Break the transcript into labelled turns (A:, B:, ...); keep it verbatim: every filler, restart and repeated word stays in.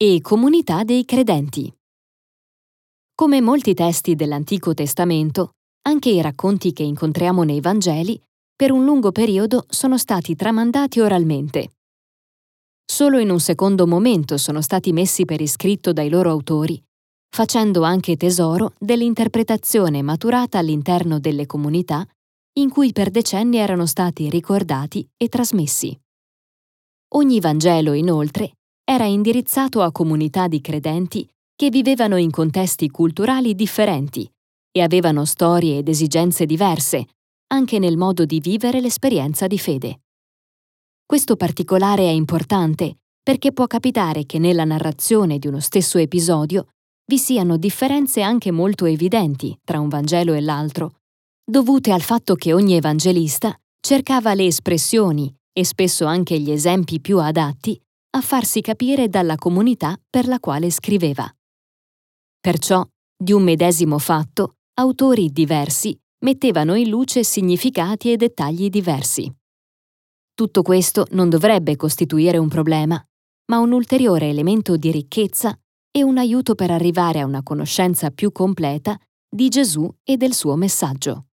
A: e comunità dei credenti. Come molti testi dell'Antico Testamento, anche i racconti che incontriamo nei Vangeli, per un lungo periodo sono stati tramandati oralmente. Solo in un secondo momento sono stati messi per iscritto dai loro autori, facendo anche tesoro dell'interpretazione maturata all'interno delle comunità in cui per decenni erano stati ricordati e trasmessi. Ogni Vangelo, inoltre, era indirizzato a comunità di credenti che vivevano in contesti culturali differenti e avevano storie ed esigenze diverse, anche nel modo di vivere l'esperienza di fede. Questo particolare è importante perché può capitare che nella narrazione di uno stesso episodio vi siano differenze anche molto evidenti tra un Vangelo e l'altro, dovute al fatto che ogni evangelista cercava le espressioni e spesso anche gli esempi più adatti a farsi capire dalla comunità per la quale scriveva. Perciò, di un medesimo fatto, autori diversi mettevano in luce significati e dettagli diversi. Tutto questo non dovrebbe costituire un problema, ma un ulteriore elemento di ricchezza e un aiuto per arrivare a una conoscenza più completa di Gesù e del suo messaggio.